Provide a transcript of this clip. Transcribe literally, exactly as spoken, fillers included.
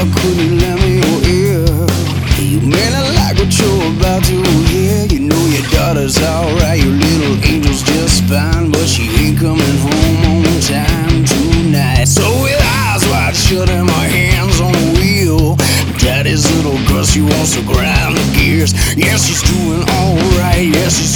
How could you lend me your ear? You may not like what you're about to hear. You know your daughter's alright, your little angel's just fine, but she ain't coming home on time tonight. So with eyes wide shut and my hands on the wheel, Daddy's little girl, she wants to grind the gears. Yeah, she's doing alright, yeah, she's